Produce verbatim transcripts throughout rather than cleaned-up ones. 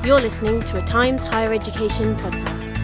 You're listening to a Times Higher Education podcast.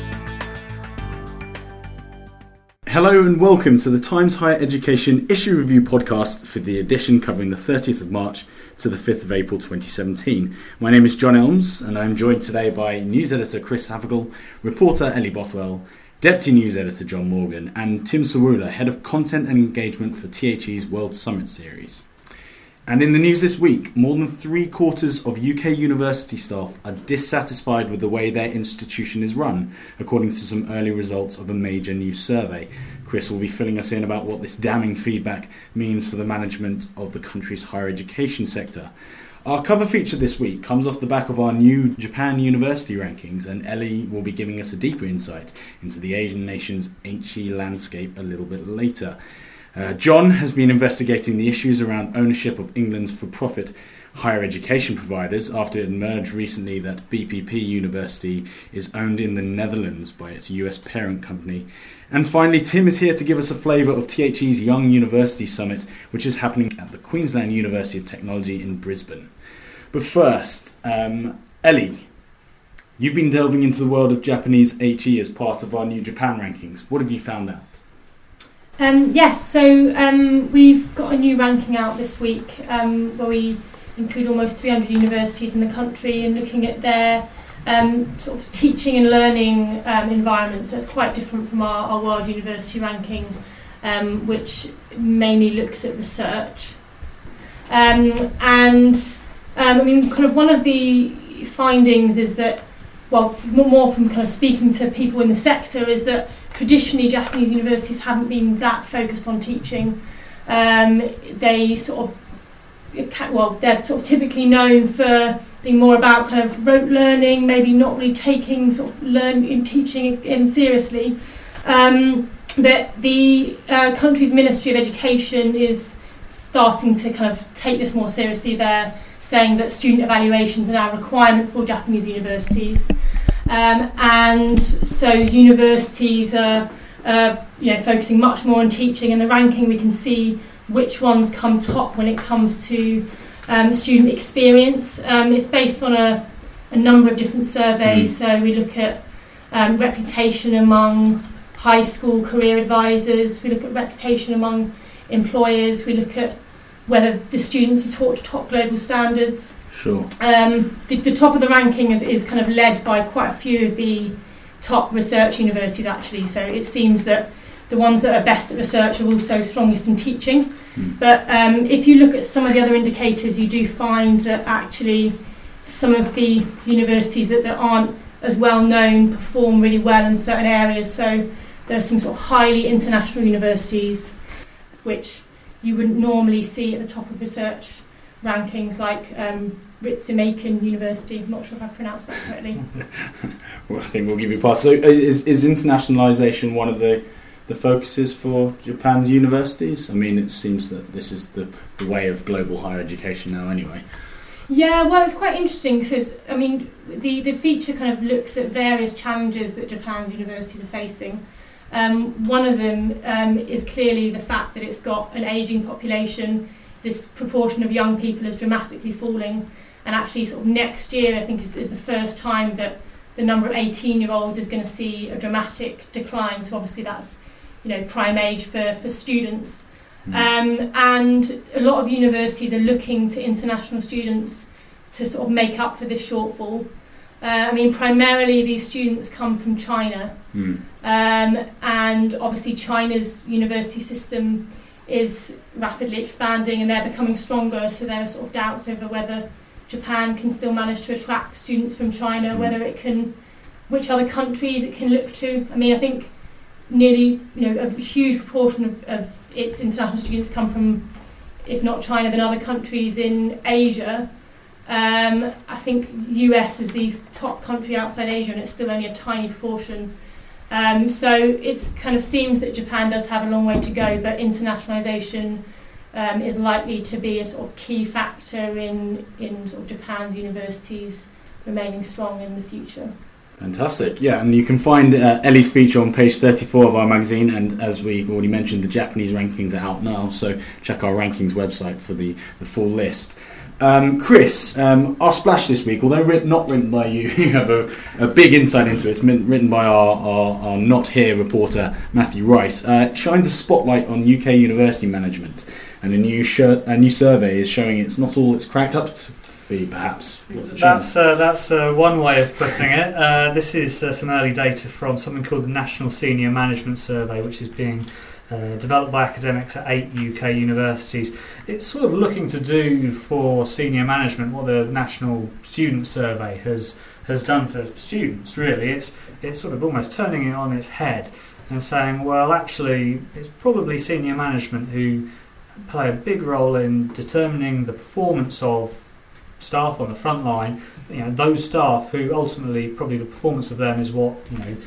Hello and welcome to the Times Higher Education Issue Review podcast for the edition covering the thirtieth of March to the fifth of April twenty seventeen. My name is John Elms and I'm joined today by news editor Chris Havergal, reporter Ellie Bothwell, deputy news editor John Morgan and Tim Sawula, head of content and engagement for T H E's World Summit series. And in the news this week, more than three quarters of U K university staff are dissatisfied with the way their institution is run, according to some early results of a major new survey. Chris will be filling us in about what this damning feedback means for the management of the country's higher education sector. Our cover feature this week comes off the back of our new Japan University rankings, and Ellie will be giving us a deeper insight into the Asian nation's H E landscape a little bit later. Uh, John has been investigating the issues around ownership of England's for-profit higher education providers after it emerged recently that B P P University is owned in the Netherlands by its U S parent company. And finally, Tim is here to give us a flavour of T H E's Young University Summit, which is happening at the Queensland University of Technology in Brisbane. But first, um, Ellie, you've been delving into the world of Japanese H E as part of our new Japan rankings. What have you found out? Um, yes, so um, we've got a new ranking out this week um, where we include almost three hundred universities in the country and looking at their um, sort of teaching and learning um, environment. So it's quite different from our, our World University ranking, um, which mainly looks at research. Um, and um, I mean, kind of one of the findings is that, well, more from kind of speaking to people in the sector, is that traditionally Japanese universities haven't been that focused on teaching. Um, they sort of, well, they're sort of typically known for being more about kind of rote learning, maybe not really taking sort of learn in teaching in seriously. Um, but the uh, country's Ministry of Education is starting to kind of take this more seriously. They're saying that student evaluations are now a requirement for Japanese universities. Um, and so universities are uh, you know, focusing much more on teaching. In the ranking we can see which ones come top when it comes to um, student experience. Um, it's based on a, a number of different surveys. Mm. So we look at um, reputation among high school career advisors, we look at reputation among employers, we look at whether the students are taught to top global standards. Sure. Um, the, the top of the ranking is, is kind of led by quite a few of the top research universities, actually. So it seems that the ones that are best at research are also strongest in teaching. Mm. But um, if you look at some of the other indicators, you do find that actually some of the universities that, that aren't as well known perform really well in certain areas. So there are some sort of highly international universities which you wouldn't normally see at the top of research rankings, like um, Ritsumeikan University. I'm not sure if I pronounced that correctly. Well, I think we'll give you a pass. So is, is internationalisation one of the, the focuses for Japan's universities? I mean, it seems that this is the, the way of global higher education now anyway. Yeah, well, it's quite interesting because, I mean, the, the feature kind of looks at various challenges that Japan's universities are facing. Um, one of them um, is clearly the fact that it's got an ageing population. This proportion of young people is dramatically falling, and actually sort of next year I think is, is the first time that the number of eighteen year olds is going to see a dramatic decline. So obviously that's, you know, prime age for, for students. Mm. Um, and a lot of universities are looking to international students to sort of make up for this shortfall. Uh, I mean, primarily these students come from China. Mm. Um, and obviously China's university system is rapidly expanding and they're becoming stronger, so there are sort of doubts over whether Japan can still manage to attract students from China, mm. whether it can, which other countries it can look to. I mean, I think nearly, you know, a huge proportion of, of its international students come from, if not China, then other countries in Asia. Um, I think U S is the top country outside Asia and it's still only a tiny proportion. Um, so it kind of seems that Japan does have a long way to go, but internationalisation um, is likely to be a sort of key factor in, in sort of Japan's universities remaining strong in the future. Fantastic, yeah, and you can find uh, Ellie's feature on page thirty-four of our magazine, and as we've already mentioned, the Japanese rankings are out now, so check our rankings website for the, the full list. Um, Chris, um, our splash this week, although written, not written by you, you have a, a big insight into it. It's been written by our, our, our not here reporter Matthew Rice. Uh, shines a spotlight on U K university management, and a new sh- a new survey is showing it's not all it's cracked up to be. Perhaps What's it that's uh, that's uh, one way of putting it. Uh, this is uh, some early data from something called the National Senior Management Survey, which is being Uh, developed by academics at eight U K universities. It's sort of looking to do for senior management what the National Student Survey has has done for students. Really, it's it's sort of almost turning it on its head and saying, well, actually, it's probably senior management who play a big role in determining the performance of staff on the front line. You know, those staff who ultimately probably the performance of them is what you know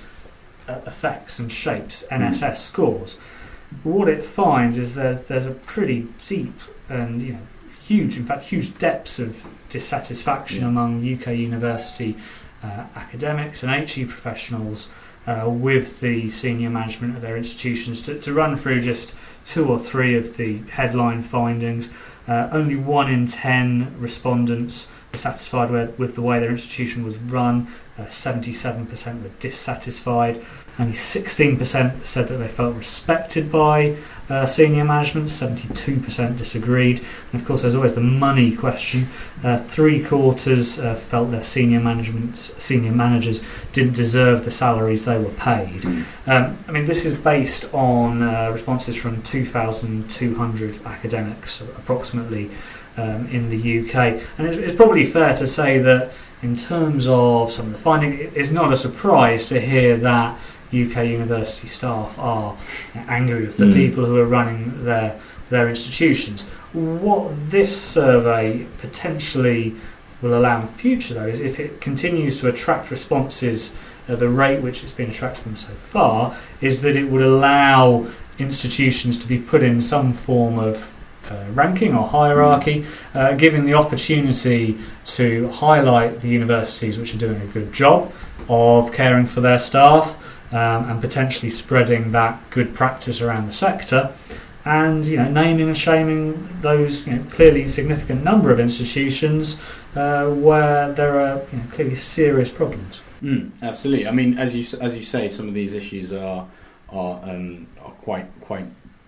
affects and shapes N S S scores. What it finds is that there's a pretty deep and you know huge, in fact, huge depths of dissatisfaction yeah. among U K university uh, academics and H E professionals uh, with the senior management of their institutions. To, to run through just two or three of the headline findings, uh, only one in ten respondents were satisfied with, with the way their institution was run. Uh, seventy-seven percent were dissatisfied. Only sixteen percent said that they felt respected by uh, senior management, seventy-two percent disagreed. And of course, there's always the money question. Uh, three quarters uh, felt their senior management, senior managers didn't deserve the salaries they were paid. Um, I mean, this is based on uh, responses from two thousand two hundred academics, approximately, um, in the U K. And it's, it's probably fair to say that in terms of some of the findings, it's not a surprise to hear that U K university staff are angry with the mm. people who are running their their institutions. What this survey potentially will allow in the future, though, is if it continues to attract responses at the rate which it's been attracting them so far, is that it would allow institutions to be put in some form of uh, ranking or hierarchy, uh, giving the opportunity to highlight the universities which are doing a good job of caring for their staff, Um, and potentially spreading that good practice around the sector, and you know, naming and shaming those you know, clearly significant number of institutions uh, where there are you know, clearly serious problems. Mm, absolutely. I mean, as you as you say, some of these issues are are um, are quite quite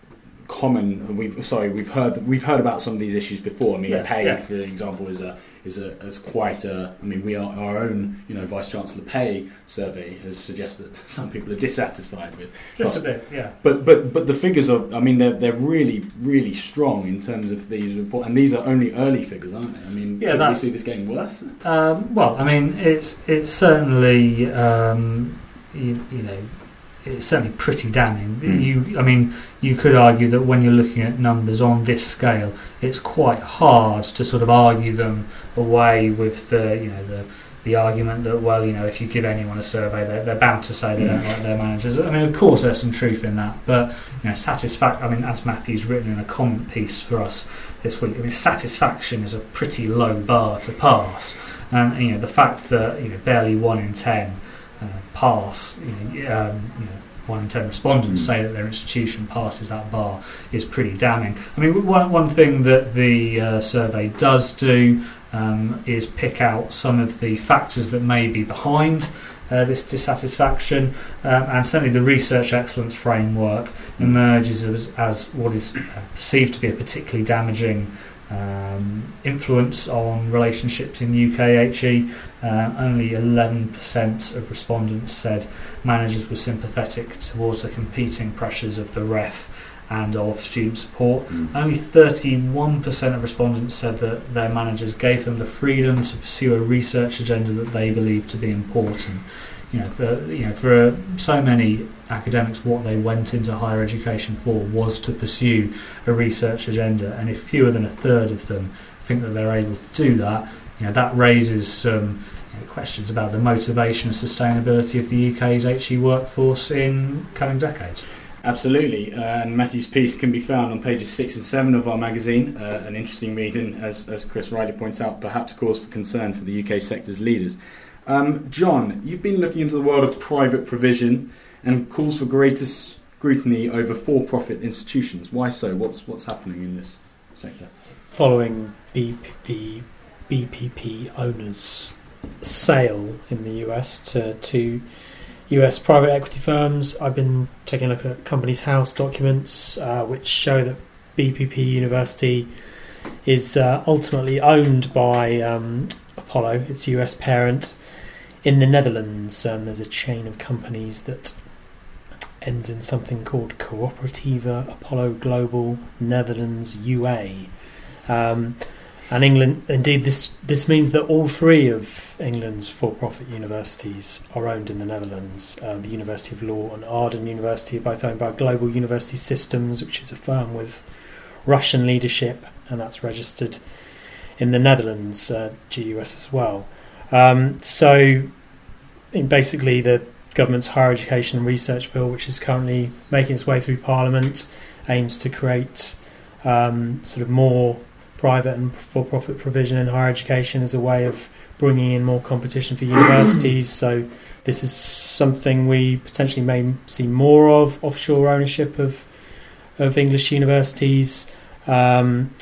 common. We've sorry, we've heard we've heard about some of these issues before. I mean, yeah, pay, yeah. for example, is a is a is quite a. I mean, we are our own you know Vice Chancellor pay survey has suggested that some people are dissatisfied with just but, a bit, yeah. But but but the figures are. I mean, they're they're really really strong in terms of these reports, and these are only early figures, aren't they? I mean, yeah, could we see this getting worse? Um, well, I mean, it's it's certainly um, you, you know. It's certainly pretty damning. Mm. You, I mean, you could argue that when you're looking at numbers on this scale, it's quite hard to sort of argue them away with the, you know, the the argument that, well, you know, if you give anyone a survey, they're, they're bound to say they don't like their managers. I mean, of course, there's some truth in that, but you know, satisfaction. I mean, as Matthew's written in a comment piece for us this week, I mean, satisfaction is a pretty low bar to pass, and you know, the fact that you know barely one in ten. Uh, pass, you know, um, you know, one in ten respondents mm. say that their institution passes that bar is pretty damning. I mean, one one thing that the uh, survey does do um, is pick out some of the factors that may be behind uh, this dissatisfaction, um, and certainly the research excellence framework emerges as, as what is uh, perceived to be a particularly damaging Um, influence on relationships in U K H E. Uh, only eleven percent of respondents said managers were sympathetic towards the competing pressures of the ref and of student support. Mm. Only thirty-one percent of respondents said that their managers gave them the freedom to pursue a research agenda that they believed to be important. You know, for you know, for uh, so many academics, what they went into higher education for was to pursue a research agenda, and if fewer than a third of them think that they're able to do that, you know, that raises some you know, questions about the motivation and sustainability of the U K's H E workforce in coming decades. Absolutely, uh, and Matthew's piece can be found on pages six and seven of our magazine. Uh, an interesting read, and as, as Chris rightly points out, perhaps cause for concern for the U K sector's leaders. Um, John, you've been looking into the world of private provision and calls for greater scrutiny over for-profit institutions. Why so? What's what's happening in this sector. Following B P, the B P P owners' sale in the U S to two U S private equity firms, I've been taking a look at Companies House documents, uh, which show that B P P University is uh, ultimately owned by um, Apollo, its U S parent, in the Netherlands. Um, there's a chain of companies that ends in something called Cooperativa Apollo Global Netherlands U A. Um, and England, indeed, this this means that all three of England's for-profit universities are owned in the Netherlands. Uh, the University of Law and Arden University are both owned by Global University Systems, which is a firm with Russian leadership, and that's registered in the Netherlands, uh, G U S as well. Um, so, I mean, basically, the government's Higher Education and Research Bill, which is currently making its way through Parliament, aims to create um, sort of more private and for-profit provision in higher education as a way of bringing in more competition for universities. So this is something we potentially may see more of, offshore ownership of of English universities. Um,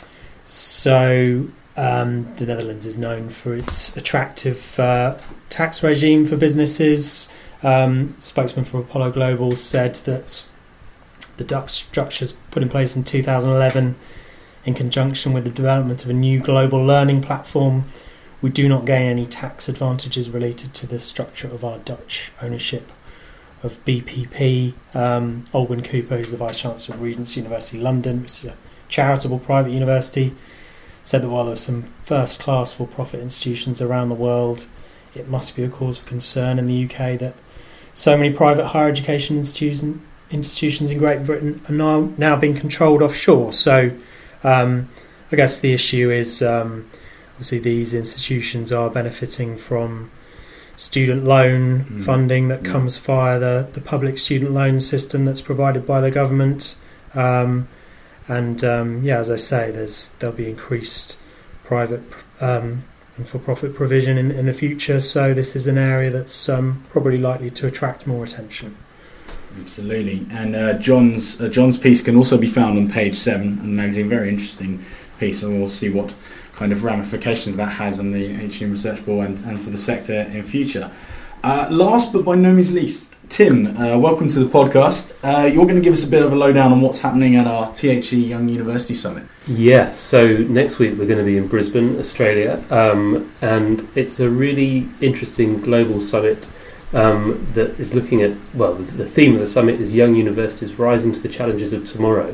so um, the Netherlands is known for its attractive uh, tax regime for businesses. Um, spokesman for Apollo Global said that the Dutch structures put in place in two thousand eleven in conjunction with the development of a new global learning platform, we do not gain any tax advantages related to the structure of our Dutch ownership of B P P. Um, Olwyn Cooper, who's the Vice-Chancellor of Regent's University London, which is a charitable private university, said that while there are some first-class for-profit institutions around the world, it must be a cause for concern in the U K that so many private higher education institutions institutions in Great Britain are now, now being controlled offshore. So um, I guess the issue is um, obviously these institutions are benefiting from student loan mm. funding that mm. comes via the, the public student loan system that's provided by the government. Um, and um, yeah, as I say, there's there'll be increased private um, and for-profit provision in, in the future. So this is an area that's um, probably likely to attract more attention. Absolutely. And uh, John's uh, John's piece can also be found on page seven of the magazine. Very interesting piece, and we'll see what kind of ramifications that has on the H E M Research Board and, and for the sector in future. Uh, last but by no means least, Tim, uh, welcome to the podcast. Uh, you're going to give us a bit of a lowdown on what's happening at our T H E Young University Summit. Yeah, so next week we're going to be in Brisbane, Australia, um, and it's a really interesting global summit um, that is looking at, well, the theme of the summit is Young Universities Rising to the Challenges of Tomorrow.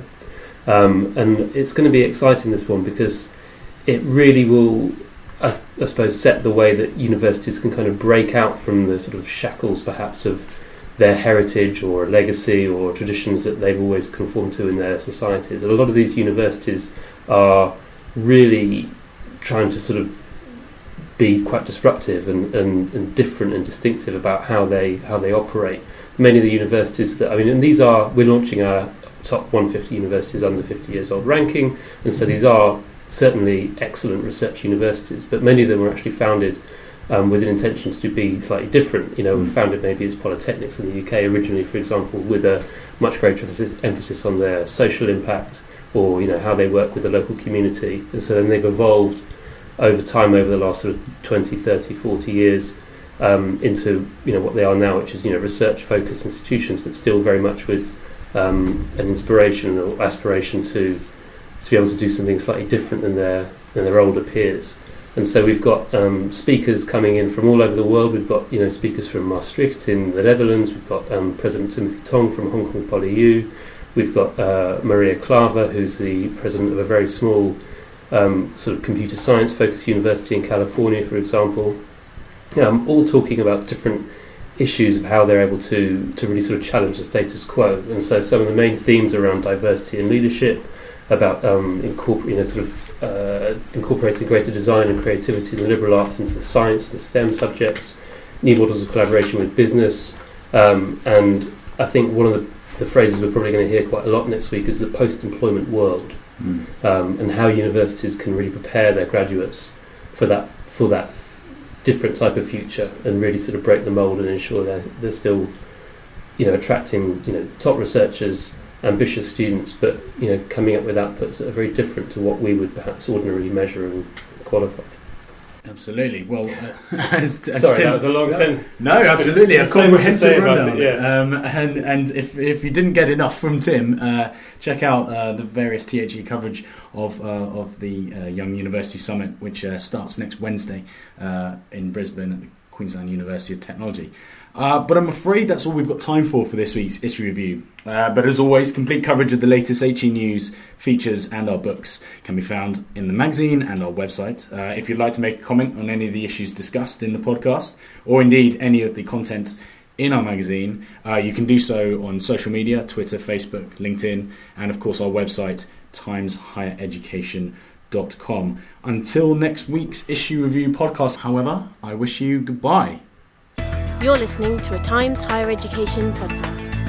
Um, and it's going to be exciting, this one, because it really will, I, I suppose, set the way that universities can kind of break out from the sort of shackles, perhaps, of their heritage or legacy or traditions that they've always conformed to in their societies. And a lot of these universities are really trying to sort of be quite disruptive and, and, and different and distinctive about how they how they operate. Many of the universities that, I mean, and these are, we're launching our top one hundred fifty universities under fifty years old ranking, and so these are certainly excellent research universities, but many of them were actually founded um, with an intention to be slightly different. You know, mm. founded maybe as polytechnics in the U K originally, for example, with a much greater emphasis, emphasis on their social impact, or, you know, how they work with the local community. And so then they've evolved over time, over the last sort of twenty, thirty, forty years, um, into, you know, what they are now, which is, you know, research-focused institutions, but still very much with um, an inspiration or aspiration to to be able to do something slightly different than their than their older peers. And so we've got um, speakers coming in from all over the world. We've got, you know, speakers from Maastricht in the Netherlands. We've got um, President Timothy Tong from Hong Kong PolyU. We've got uh, Maria Claver, who's the president of a very small um, sort of computer science focused university in California, for example. Um, all talking about different issues of how they're able to to really sort of challenge the status quo. And so some of the main themes around diversity and leadership, about um, incorpor- you know, sort of uh, incorporating greater design and creativity in the liberal arts into the science and STEM subjects, new models of collaboration with business, um, and I think one of the, the phrases we're probably going to hear quite a lot next week is the post-employment world, mm. um, and how universities can really prepare their graduates for that for that different type of future, and really sort of break the mould and ensure that they're still, you know, attracting, you know, top researchers ambitious students, but you know, coming up with outputs that are very different to what we would perhaps ordinarily measure and qualify. Absolutely. Well, uh, as, as Sorry, Tim, that was a long sentence. No, absolutely, a There's so much to comprehensive say about rundown. it, yeah. Um, and and if if you didn't get enough from Tim, uh, check out uh, the various T H E coverage of uh, of the uh, Young University Summit, which uh, starts next Wednesday uh, in Brisbane at the Queensland University of Technology. Uh, but I'm afraid that's all we've got time for for this week's issue review. Uh, but as always, complete coverage of the latest H E news, features and our books can be found in the magazine and our website. Uh, if you'd like to make a comment on any of the issues discussed in the podcast, or indeed any of the content in our magazine, uh, you can do so on social media, Twitter, Facebook, LinkedIn, and of course our website, times higher education dot com. Until next week's issue review podcast, however, I wish you goodbye. You're listening to a Times Higher Education podcast.